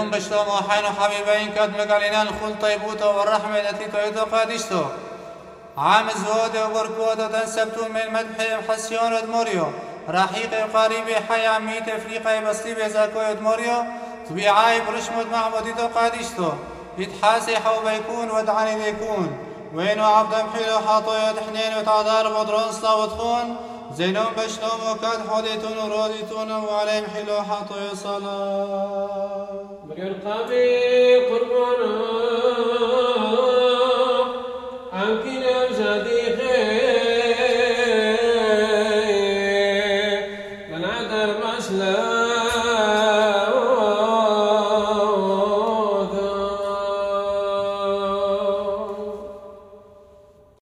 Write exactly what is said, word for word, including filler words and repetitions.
زينون بشلوم وحين حبيبين كد مقالنا الخل طيبوته والرحمة التي تعيد قادشته عام زود وبركوته تنسبتم من مدح حسيون ودموريو رحيق قريب حي عمي تفريقي بسطي بزاكو ودموريو طبيعي برشمد معبوديته قادشته يتحاسي حو بيكون ودعني بيكون وينو عبد محيلو حاطو يدحنين وتعذار بدرون صلا وتخون زينون بشلوم وكاد حوديتون وروديتون وعليهم حلو حاطو يصلا بقر قبيل قربانا